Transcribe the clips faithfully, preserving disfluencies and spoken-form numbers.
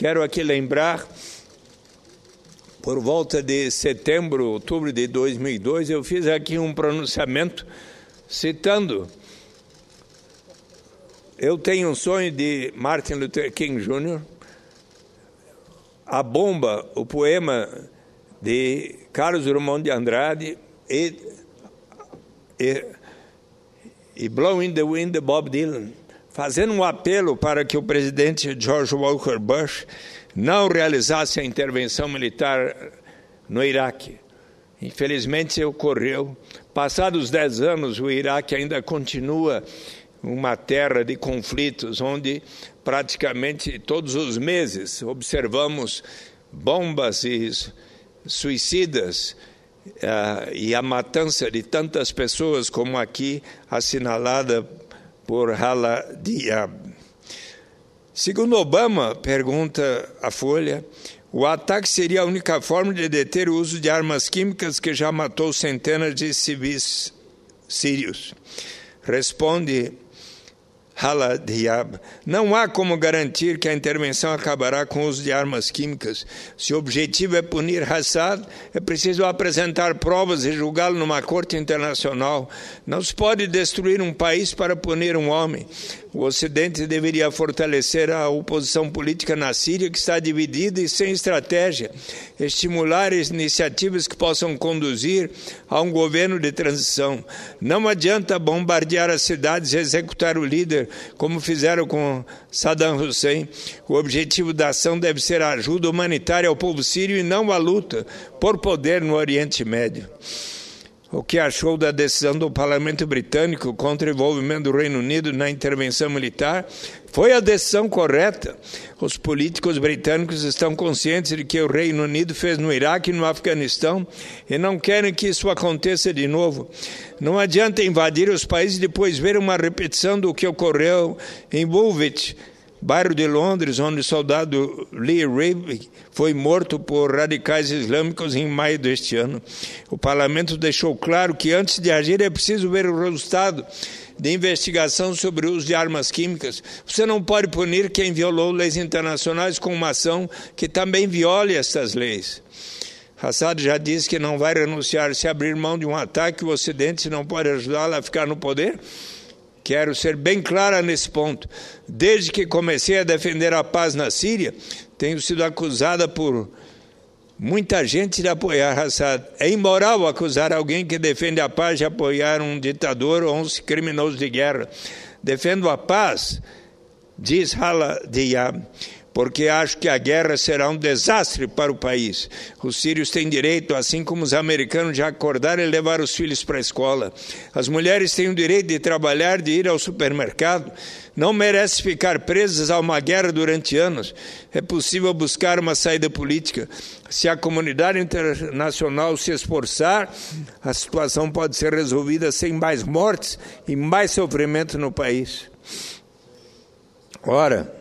Quero aqui lembrar, por volta de setembro, outubro de dois mil e dois, eu fiz aqui um pronunciamento citando: eu tenho um sonho de Martin Luther King Júnior, a bomba, o poema de Carlos Drummond de Andrade e, e, e Blowing the Wind de Bob Dylan, fazendo um apelo para que o presidente George Walker Bush não realizasse a intervenção militar no Iraque. Infelizmente ocorreu. Passados dez anos, o Iraque ainda continua uma terra de conflitos, onde praticamente todos os meses observamos bombas e suicidas uh, e a matança de tantas pessoas como aqui assinalada por Hala Diab. Segundo Obama, pergunta a Folha, o ataque seria a única forma de deter o uso de armas químicas que já matou centenas de civis sírios. Responde Hala Diab, não há como garantir que a intervenção acabará com o uso de armas químicas. Se o objetivo é punir Assad, é preciso apresentar provas e julgá-lo numa corte internacional. Não se pode destruir um país para punir um homem. O Ocidente deveria fortalecer a oposição política na Síria, que está dividida e sem estratégia, estimular iniciativas que possam conduzir a um governo de transição. Não adianta bombardear as cidades e executar o líder, como fizeram com Saddam Hussein. O objetivo da ação deve ser a ajuda humanitária ao povo sírio e não a luta por poder no Oriente Médio. O que achou da decisão do Parlamento Britânico contra o envolvimento do Reino Unido na intervenção militar? Foi a decisão correta. Os políticos britânicos estão conscientes de que o Reino Unido fez no Iraque e no Afeganistão e não querem que isso aconteça de novo. Não adianta invadir os países e depois ver uma repetição do que ocorreu em Woolwich, bairro de Londres, onde o soldado Lee Reeb foi morto por radicais islâmicos em maio deste ano. O parlamento deixou claro que antes de agir é preciso ver o resultado de investigação sobre o uso de armas químicas. Você não pode punir quem violou leis internacionais com uma ação que também viole essas leis. Assad já disse que não vai renunciar. Se abrir mão de um ataque, o Ocidente não pode ajudá-lo a ficar no poder. Quero ser bem clara nesse ponto. Desde que comecei a defender a paz na Síria, tenho sido acusada por muita gente de apoiar Assad. É imoral acusar alguém que defende a paz de apoiar um ditador ou um criminoso de guerra. Defendo a paz, diz Hala Diab, porque acho que a guerra será um desastre para o país. Os sírios têm direito, assim como os americanos, de acordar e levar os filhos para a escola. As mulheres têm o direito de trabalhar, de ir ao supermercado. Não merecem ficar presas a uma guerra durante anos. É possível buscar uma saída política. Se a comunidade internacional se esforçar, a situação pode ser resolvida sem mais mortes e mais sofrimento no país. Ora,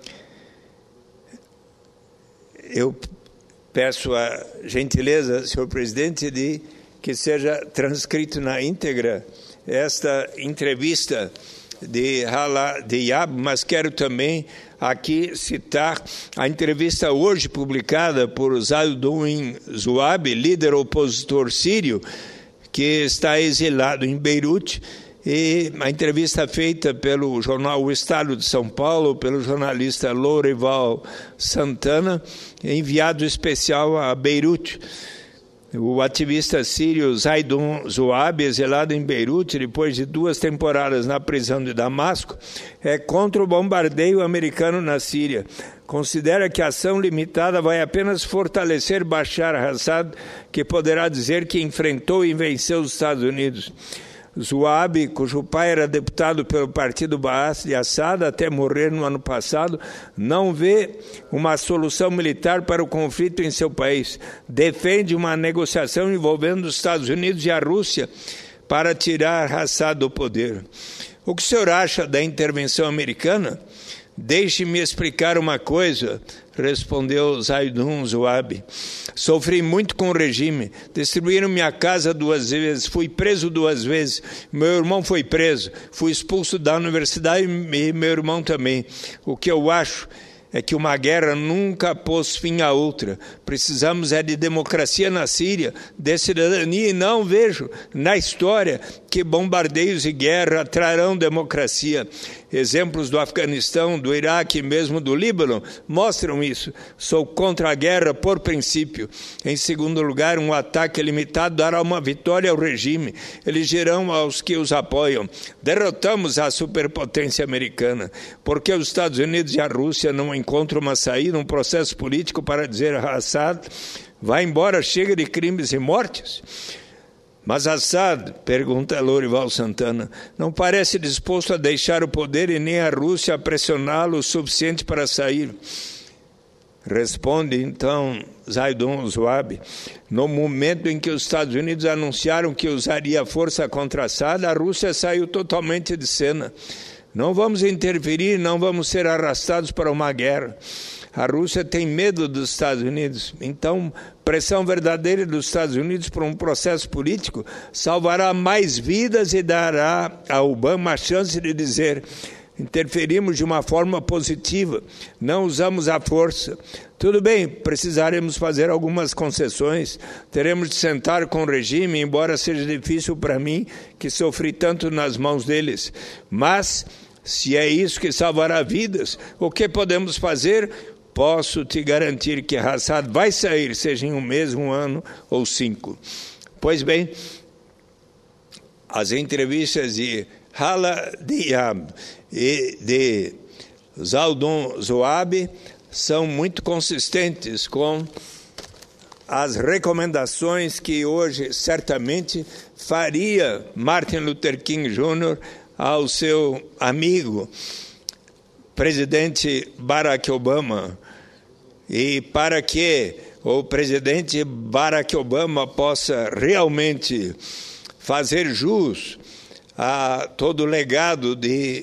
eu peço a gentileza, senhor presidente, de que seja transcrito na íntegra esta entrevista de Hala Diab, mas quero também aqui citar a entrevista hoje publicada por Zaiduin Zuabi, líder opositor sírio, que está exilado em Beirute, e a entrevista feita pelo jornal O Estado de São Paulo, pelo jornalista Lourival Santana, enviado especial a Beirute. O ativista sírio Zaidun Zuabi, exilado em Beirute, depois de duas temporadas na prisão de Damasco, é contra o bombardeio americano na Síria. Considera que a ação limitada vai apenas fortalecer Bashar al-Assad, que poderá dizer que enfrentou e venceu os Estados Unidos. Zuabi, cujo pai era deputado pelo partido Baath de Assad até morrer no ano passado, não vê uma solução militar para o conflito em seu país. Defende uma negociação envolvendo os Estados Unidos e a Rússia para tirar Assad do poder. O que o senhor acha da intervenção americana? Deixe-me explicar uma coisa, respondeu Zaidun Zuabi. Sofri muito com o regime. Destruíram minha casa duas vezes. Fui preso duas vezes. Meu irmão foi preso. Fui expulso da universidade e meu irmão também. O que eu acho é que uma guerra nunca pôs fim a outra. Precisamos é de democracia na Síria, de cidadania, e não vejo na história que bombardeios e guerra trarão democracia. Exemplos do Afeganistão, do Iraque e mesmo do Líbano mostram isso. Sou contra a guerra por princípio. Em segundo lugar, um ataque limitado dará uma vitória ao regime. Elegerão aos que os apoiam. Derrotamos a superpotência americana, porque os Estados Unidos e a Rússia não encontram uma saída, um processo político para dizer a Assad: vai embora, chega de crimes e mortes. Mas Assad, pergunta Lorival Santana, não parece disposto a deixar o poder e nem a Rússia a pressioná-lo o suficiente para sair. Responde então Zaidon Zoabi: no momento em que os Estados Unidos anunciaram que usaria força contra Assad, a Rússia saiu totalmente de cena. Não vamos interferir, não vamos ser arrastados para uma guerra. A Rússia tem medo dos Estados Unidos, então pressão verdadeira dos Estados Unidos por um processo político salvará mais vidas e dará a Obama a chance de dizer: interferimos de uma forma positiva, não usamos a força. Tudo bem, precisaremos fazer algumas concessões, teremos de sentar com o regime, embora seja difícil para mim, que sofri tanto nas mãos deles. Mas, se é isso que salvará vidas, o que podemos fazer? Posso te garantir que Assad vai sair, seja em um mês, um ano ou cinco. Pois bem, as entrevistas de Hala Diab e de Zaidon Zoabi são muito consistentes com as recomendações que hoje certamente faria Martin Luther King Júnior ao seu amigo presidente Barack Obama. E para que o presidente Barack Obama possa realmente fazer jus a todo o legado de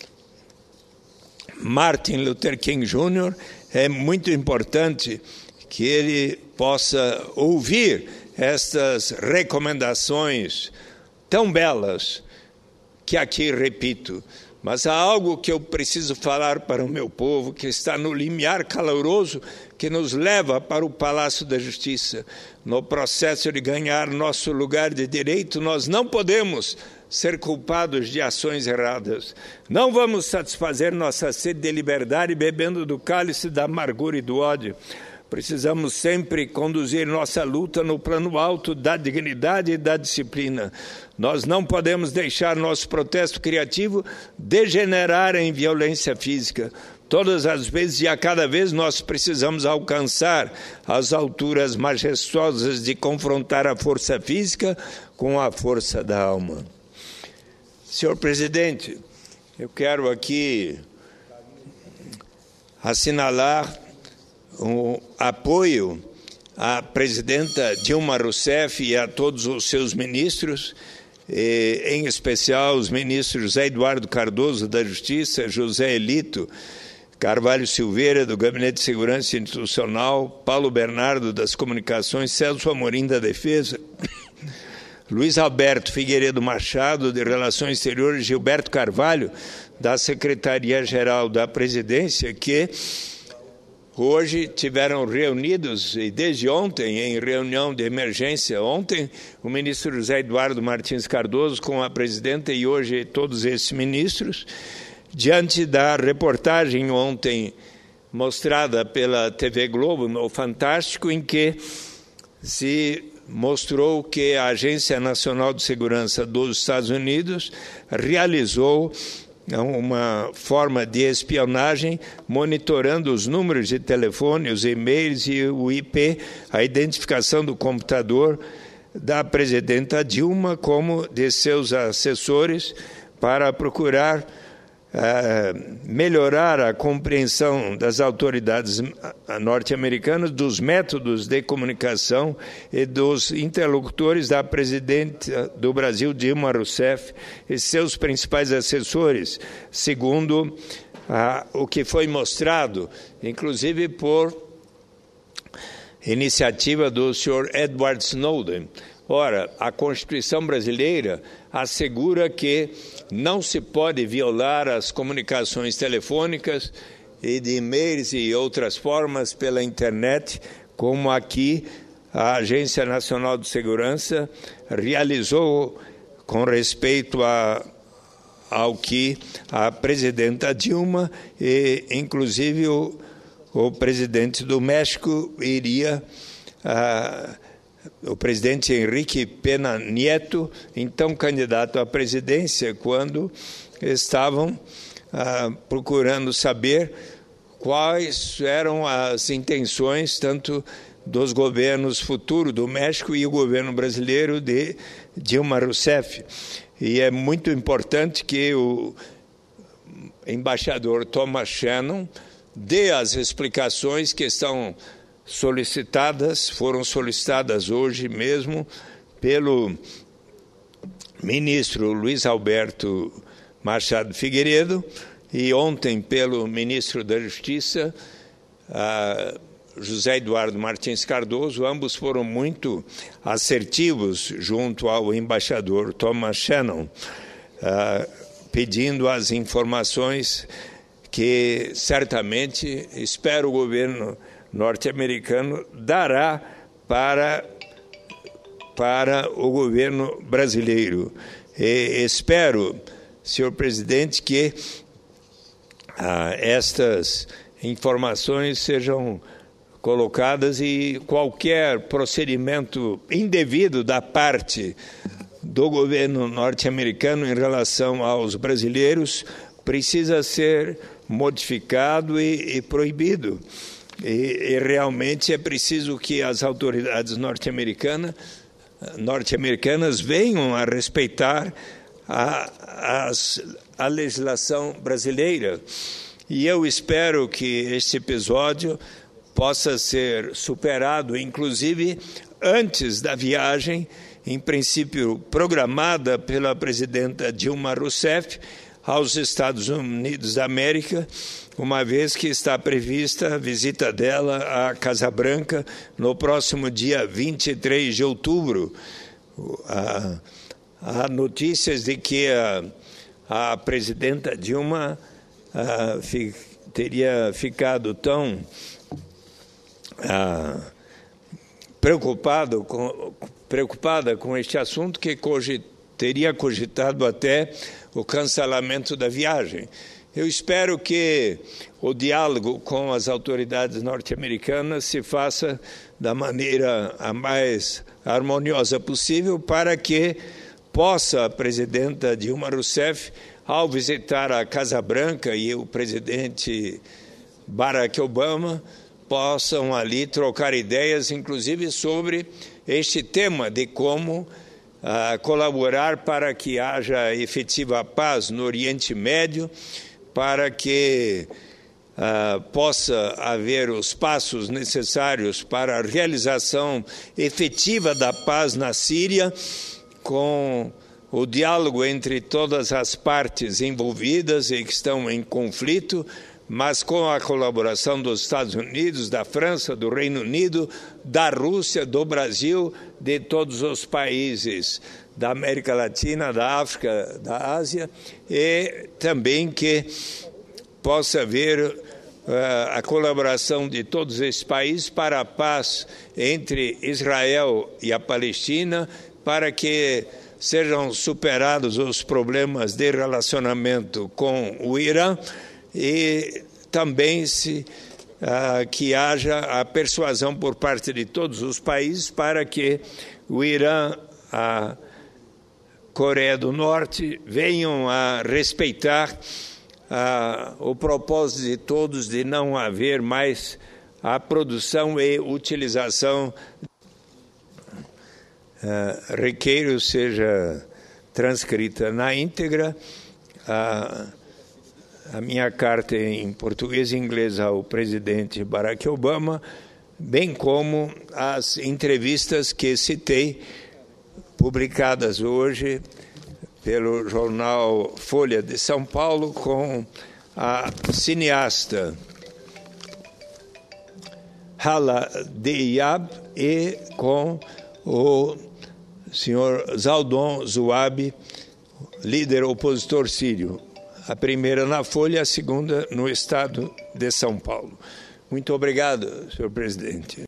Martin Luther King Júnior, é muito importante que ele possa ouvir estas recomendações tão belas que aqui repito. Mas há algo que eu preciso falar para o meu povo, que está no limiar caloroso que nos leva para o Palácio da Justiça. No processo de ganhar nosso lugar de direito, nós não podemos ser culpados de ações erradas. Não vamos satisfazer nossa sede de liberdade bebendo do cálice da amargura e do ódio. Precisamos sempre conduzir nossa luta no plano alto da dignidade e da disciplina. Nós não podemos deixar nosso protesto criativo degenerar em violência física. Todas as vezes e a cada vez nós precisamos alcançar as alturas majestosas de confrontar a força física com a força da alma. Senhor presidente, eu quero aqui assinalar o apoio à presidenta Dilma Rousseff e a todos os seus ministros, e, em especial os ministros José Eduardo Cardoso, da Justiça, José Elito Carvalho Silveira, do Gabinete de Segurança Institucional, Paulo Bernardo, das Comunicações, Celso Amorim, da Defesa, Luiz Alberto Figueiredo Machado, de Relações Exteriores, Gilberto Carvalho, da Secretaria-Geral da Presidência, que hoje tiveram reunidos, e desde ontem, em reunião de emergência, ontem, o ministro José Eduardo Martins Cardoso com a presidenta e hoje todos esses ministros, diante da reportagem ontem mostrada pela T V Globo, no Fantástico, em que se mostrou que a Agência Nacional de Segurança dos Estados Unidos realizou uma forma de espionagem, monitorando os números de telefone, os e-mails e o I P, a identificação do computador da presidenta Dilma como de seus assessores, para procurar uh, melhorar a compreensão das autoridades norte-americanas dos métodos de comunicação e dos interlocutores da presidenta do Brasil, Dilma Rousseff, e seus principais assessores, segundo uh, o que foi mostrado, inclusive por iniciativa do senhor Edward Snowden. Ora, a Constituição brasileira assegura que não se pode violar as comunicações telefônicas e de e-mails e outras formas pela internet, como aqui a Agência Nacional de Segurança realizou com respeito a, ao que a presidenta Dilma e, inclusive, o, o presidente do México iria... A, o presidente Henrique Pena Nieto, então candidato à presidência, quando estavam ah, procurando saber quais eram as intenções tanto dos governos futuros do México e o governo brasileiro de Dilma Rousseff. E é muito importante que o embaixador Thomas Shannon dê as explicações que estão solicitadas, foram solicitadas hoje mesmo pelo ministro Luiz Alberto Machado Figueiredo e ontem pelo ministro da Justiça, José Eduardo Martins Cardoso. Ambos foram muito assertivos junto ao embaixador Thomas Shannon, pedindo as informações que certamente, espero, o governo norte-americano dará para, para o governo brasileiro. E espero, senhor presidente, que ah, estas informações sejam colocadas e qualquer procedimento indevido da parte do governo norte-americano em relação aos brasileiros precisa ser modificado e, e proibido. E, e realmente é preciso que as autoridades norte-americanas norte-americanas venham a respeitar a, as, a legislação brasileira. E eu espero que este episódio possa ser superado, inclusive antes da viagem, em princípio programada pela presidenta Dilma Rousseff aos Estados Unidos da América, uma vez que está prevista a visita dela à Casa Branca no próximo dia vinte e três de outubro. Há, há notícias de que a, a presidenta Dilma a, fi, teria ficado tão a, preocupado com, preocupada com este assunto que cogit, teria cogitado até o cancelamento da viagem. Eu espero que o diálogo com as autoridades norte-americanas se faça da maneira a mais harmoniosa possível para que possa a presidenta Dilma Rousseff, ao visitar a Casa Branca e o presidente Barack Obama, possam ali trocar ideias, inclusive sobre este tema de como uh, colaborar para que haja efetiva paz no Oriente Médio, para que uh, possa haver os passos necessários para a realização efetiva da paz na Síria, com o diálogo entre todas as partes envolvidas e que estão em conflito, mas com a colaboração dos Estados Unidos, da França, do Reino Unido, da Rússia, do Brasil, de todos os países da América Latina, da África, da Ásia, e também que possa haver uh, a colaboração de todos esses países para a paz entre Israel e a Palestina, para que sejam superados os problemas de relacionamento com o Irã e também se, uh, que haja a persuasão por parte de todos os países para que o Irã, a Coreia do Norte venham a respeitar uh, o propósito de todos de não haver mais a produção e utilização. Uh, requeiro seja transcrita na íntegra uh, a minha carta em português e inglês ao presidente Barack Obama, bem como as entrevistas que citei, publicadas hoje pelo jornal Folha de São Paulo com a cineasta Hala Diab e com o senhor Zaldon Zouabi, líder opositor sírio. a primeira na Folha e a segunda no Estado de São Paulo. Muito obrigado, senhor presidente.